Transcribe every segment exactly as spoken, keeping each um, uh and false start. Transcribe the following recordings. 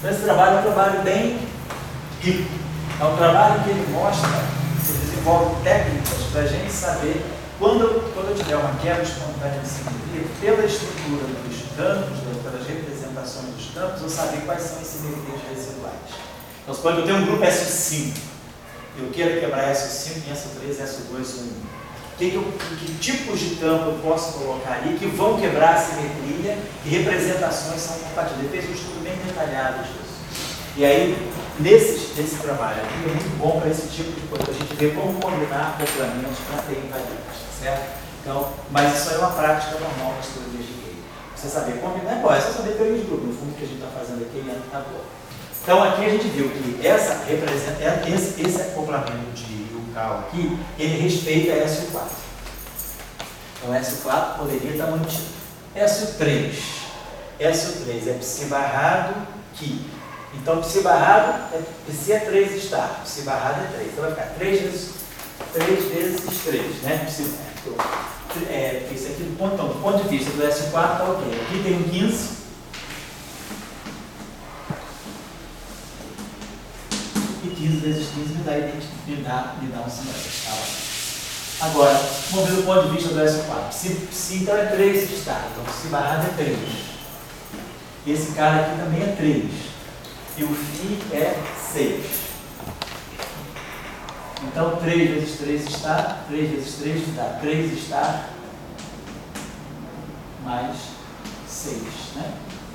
Então esse trabalho é um trabalho bem rico. É um trabalho que ele mostra, ele desenvolve técnicas para a gente saber quando eu, quando eu tiver uma quebra espontânea de simetria, pela estrutura dos campos, pelas representações dos campos, eu saber quais são as simetrias residuais. Então, suponho que eu tenho um grupo S cinco, eu quero quebrar S cinco, S três, S dois, S um. Que, que, eu, que tipos de campo eu posso colocar ali que vão quebrar a simetria e representações são compatíveis. Ele fez um estudo bem detalhado disso. E aí, nesse, nesse trabalho aqui, é muito bom para esse tipo de coisa. A gente vê como combinar acoplamentos para ter invariantes, tá certo? Então, mas isso aí é uma prática normal nas teorias de Gay. Você saber combinar, é bom, é só saber teoria de grupo. No fundo, o que a gente está fazendo aqui é tá bom. Então, aqui a gente viu que essa representa, esse, esse acoplamento de aqui, ele respeita S quatro. Então, S quatro poderia estar mantido. S três. S três é psi barrado que. Então, psi barrado, é, psi é três estar, psi barrado é três. Então, vai ficar três vezes três, três, né? Psi, é, isso aqui, do ponto, então, do ponto de vista do S quatro, está ok. Aqui tem um quinze. quinze vezes quinze me dá, me dá, me dá um simétrico. Tá? Agora, vamos ver do ponto de vista do S quatro. Psi, psi então é três está, então psi barrado é três. Esse cara aqui também é três. E o φ é seis. Então três vezes três está, três vezes três me dá três está mais seis. Né?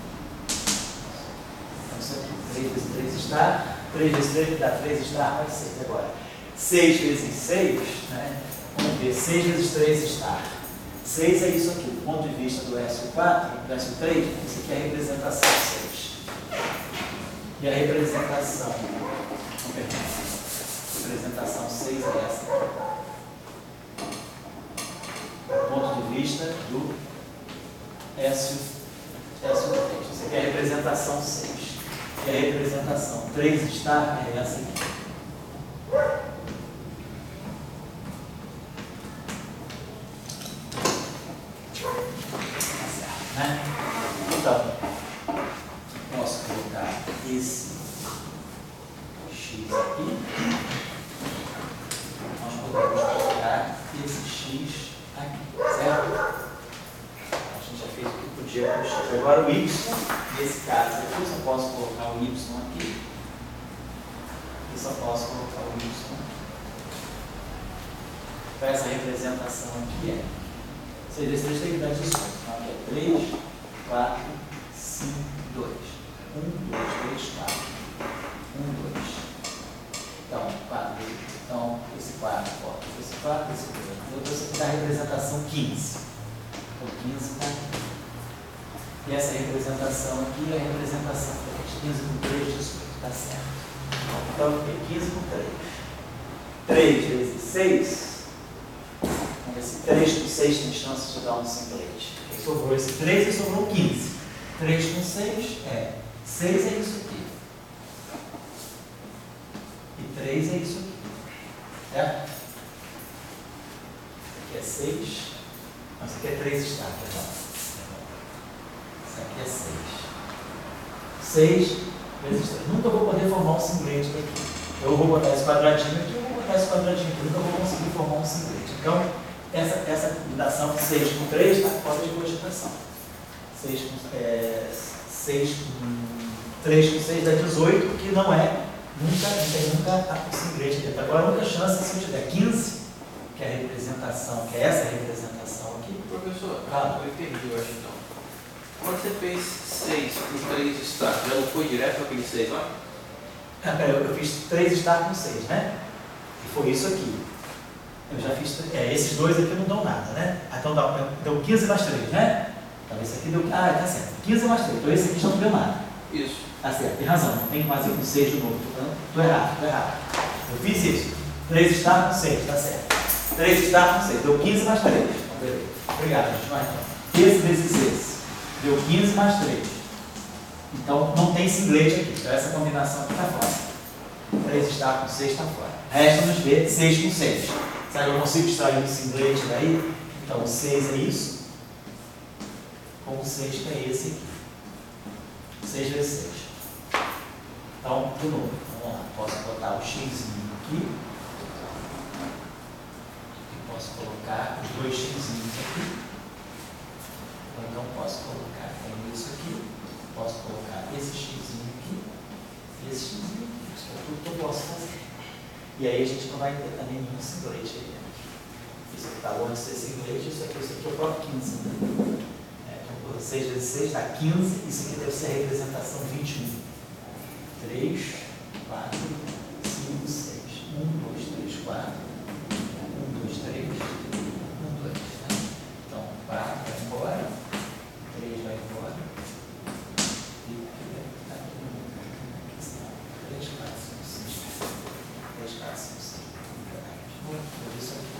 Então isso aqui, três vezes três está. três vezes três dá três estar mais seis. Agora, seis vezes seis, né? Vamos ver, seis vezes três estar. seis é isso aqui. Do ponto de vista do S quatro, do S três, isso aqui é a representação seis. E a representação, representação seis é essa. Do ponto de vista do S três. Isso aqui é a representação seis. E a representação três está é essa aqui. Tá certo, né? Então, posso colocar esse x aqui. Nós podemos colocar esse x aqui, certo? A gente já fez o que podia com o x. Agora o y, nesse caso aqui, eu só posso colocar o y aqui. Eu só posso colocar o y. Então essa representação aqui é seis vezes três tem que dar dezoito. Então aqui é três, quatro, cinco, dois. um, dois, três, quatro. um, dois. Então, quatro. Então, esse quatro, ó, esse quatro, esse dois. Então, você dá a representação quinze. Então, quinze está aqui. E essa representação aqui é a representação quinze com três, dezoito. Está certo. Então, aqui é quinze com três. três vezes seis. Vamos ver se três com seis tem chance de dar um simplete. Sobrou esse três e sobrou quinze. três com seis é. seis é isso aqui. E três é isso aqui. Certo? Isso aqui é seis. Não, isso aqui é três está, perdão. Isso aqui é seis. seis vezes três. Nunca vou poder formar um singlete daqui. Eu vou botar esse quadradinho aqui, eu vou botar esse quadradinho aqui. Nunca vou conseguir formar um singlete. Então, essa, essa combinação seis com três está fora de cogitação. seis com, é, seis com três com seis dá dezoito, que não é, nunca, não tem nunca o singlete dentro. Agora, a única chance é se eu tiver quinze, que é a representação, que é essa representação aqui. Professor, ah, eu entendi, eu acho então. Quando você fez seis com três está, já não foi direto para aquele seis lá? Ah, pera, eu, eu fiz três estar com seis, né? E foi isso aqui. Eu já fiz. É, esses dois aqui não dão nada, né? Então dá, deu quinze mais três, né? Então esse aqui deu. Ah, tá certo. quinze mais três. Então esse aqui já não deu nada. Isso. Tá certo, tem razão. Não tem que fazer com seis de novo. Estou errado, estou errado. Eu fiz isso. três estar com seis, tá certo. três estar com seis. Deu quinze mais três. Beleza. Obrigado, gente. Vai então. Esse vezes esse. Deu quinze mais três. Então não tem singlete aqui. Então essa combinação aqui está fora. três estar com seis está fora. Resta-nos ver seis com seis. Será que eu consigo extrair um singlete daí? Então, o seis é isso. Com o seis que é esse aqui. seis vezes seis. Então, de novo, vamos lá, posso botar o x aqui, e posso colocar os dois x aqui, ou então posso colocar tenho isso aqui, posso colocar esse x aqui, e esse x aqui, isso é tudo que eu posso fazer. E aí a gente não vai ter também nenhum singlete aí dentro. Isso aqui está longe de ser singlete, isso aqui, isso aqui é o próprio quinze. Né? É, então, seis vezes seis dá quinze, isso aqui deve ser a representação vinte e um. três, quatro, cinco, seis. um, dois, três, quatro. um, dois, três. um, dois. Né? Então, quatro vai embora. três vai embora. E aqui vai ficar três, quatro, cinco, seis. três, quatro, cinco, seis. Vou isso aqui.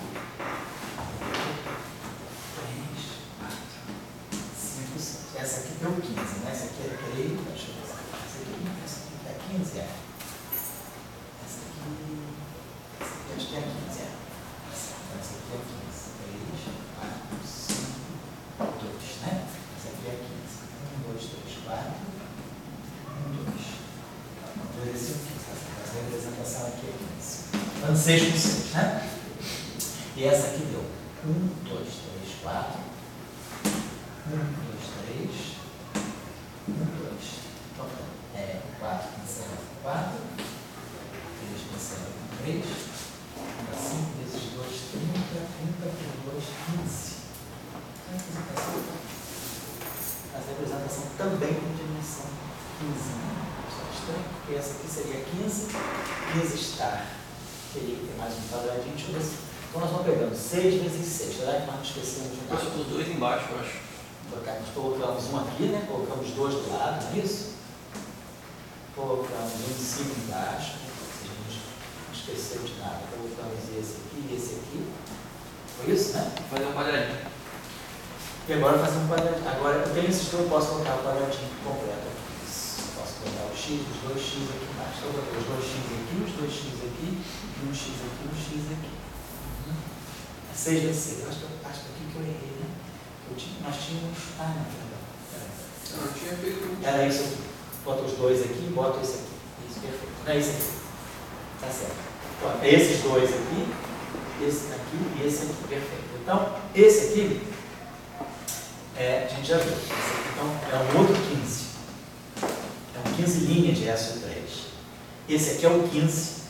três, quatro, cinco, seis. Essa aqui deu quinze, né? Essa aqui é três. Deixa eu ver. Essa aqui, essa aqui é quinze, é. Essa aqui, essa aqui acho que é quinze, é. Essa aqui é quinze. três, quatro, cinco, dois, né? Essa aqui é quinze. um, dois, três, quatro. um, dois. dois, quinze. Essa representação aqui é quinze. Dando seis com seis, né? E essa aqui deu um, dois, três, quatro. um, dois, três. um, dois. Então, é quatro cancela com quatro. três cancela com três. cinco vezes dois, trinta. trinta por dois, quinze. A representação, a representação também tem dimensão quinze. Só estranho, porque essa aqui seria quinze. quinze estar. Teria que ter mais um quadradinho. Deixa eu ver se. Então nós vamos pegando seis vezes seis. Será que nós não esquecemos de um? Acho que os dois embaixo, eu acho. Nós colocamos um aqui, né? Colocamos dois do lado, não é isso? Colocamos um em cima e embaixo. Se a gente não esqueceu de nada. Colocamos esse aqui e esse aqui. Foi isso, né? Vou fazer um quadradinho. E agora fazer um quadradinho. Agora eu tenho esses dois, eu posso colocar o quadradinho completo aqui. Posso colocar o x, os dois x aqui embaixo. Então, eu vou os dois x aqui, os dois x aqui, e um x aqui, um x aqui. É seis vezes seis. Acho que, acho que aqui que eu errei, né? Eu tinha, nós tínhamos. Ah, não, perdão. Não, eu tinha feito. Era isso aqui. Bota os dois aqui e bota esse aqui. Isso, perfeito. Não é isso aqui. Tá certo. Então, é esses dois aqui, esse aqui e esse aqui. Perfeito. Então, esse aqui, é, a gente já viu. Esse aqui, então, é um outro quinze. É um quinze linha de S O três. Esse aqui é o quinze.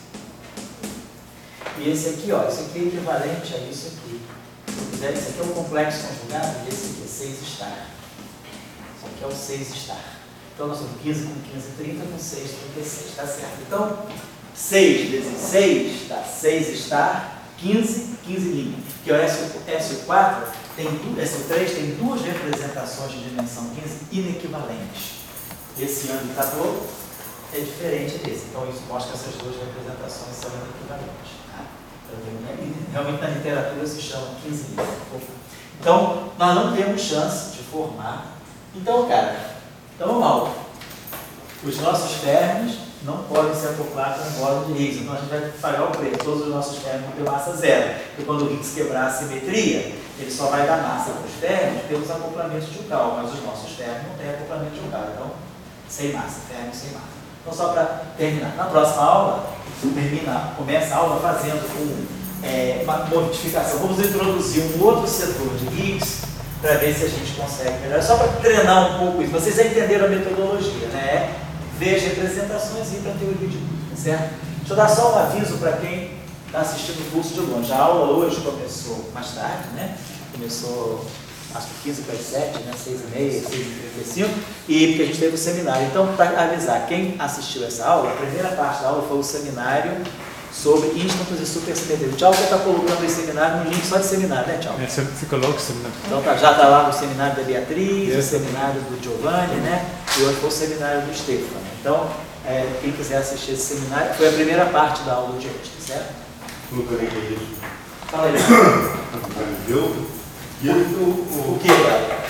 E esse aqui, ó, esse aqui é equivalente a isso aqui. Se eu quiser, esse aqui é o complexo conjugado e esse aqui é seis estar. Esse aqui é o seis estar. Então, nós temos quinze com quinze, trinta, com seis, trinta e seis, tá certo? Então, seis vezes seis dá seis estar, quinze, quinze linha. Porque o S O quatro, tem, S O três tem duas representações de dimensão quinze inequivalentes. Esse indicador é diferente desse. Então, isso mostra que essas duas representações são inequivalentes. Tá? Realmente, na literatura, se chama quinze linhas. Então, nós não temos chance de formar. Então, cara, então mal. Os nossos ferros não podem se acoplar com o módulo de Higgs. Então, a gente vai pagar o preço. Todos os nossos ferros vão ter massa zero. Porque quando o Higgs quebrar a simetria, ele só vai dar massa para os ferros pelos acoplamentos de Yukawa. Mas os nossos ferros não têm acoplamento de Yukawa. Então, sem massa, ferro sem massa. Então, só para terminar, na próxima aula, termina, começa a aula fazendo um, é, uma modificação. Vamos introduzir um outro setor de Higgs para ver se a gente consegue melhorar. Só para treinar um pouco isso. Vocês já entenderam a metodologia, né? Ver as representações e ir para a teoria de tudo, certo? Deixa eu dar só um aviso para quem está assistindo o curso de longe. A aula hoje começou mais tarde, né? Começou acho que quinze para as sete, né? seis e meia, seis e trinta e cinco, e porque a gente teve o seminário. Então, para avisar quem assistiu essa aula, a primeira parte da aula foi o seminário sobre ínstamos e supersimetria. O Tchau já está colocando esse seminário no link só de seminário, né, Tchau? É, você colocou o seminário. Então, tá, já está lá o seminário da Beatriz, Yes. o seminário do Giovanni, né? E hoje foi o seminário do Stefano. Então, é, quem quiser assistir esse seminário, foi a primeira parte da aula de hoje, certo? Nunca nem que isso. Fala aí. Entendeu? E ele, o, O o, que, cara?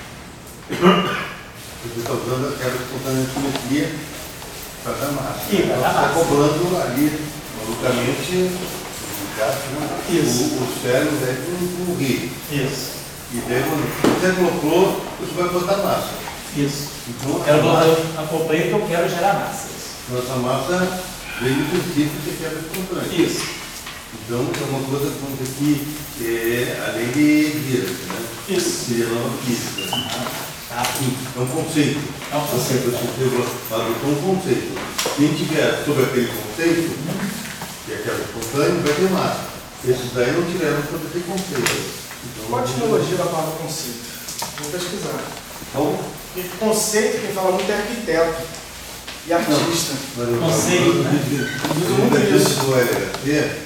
você está usando aquela espontânea simetria para dar massa. Sim, para dar massa. Está cobrando ali, malucamente, no caso, né? Isso. O, o cérebro daí com o rio. Isso. E daí, quando você colocou, você vai botar massa. Isso. Então, Eu, a massa, eu acoplei que eu quero gerar massa. Isso. Nossa massa veio do princípio que é quebra espontânea. Isso. Então, é uma coisa que é a lei de Dirac, né? Isso. Seria nova física. Tá. É um conceito. É um conceito. Você adotou um conceito. Quem tiver sobre aquele conceito, que é quebra espontânea, vai ter massa. Esses daí não tiveram sobre esse conceito. Então, Qual a etimologia da palavra conceito? Vou pesquisar. Então, Porque conceito, quem fala muito é arquiteto e artista. mas eu Conceito, né? O do L H C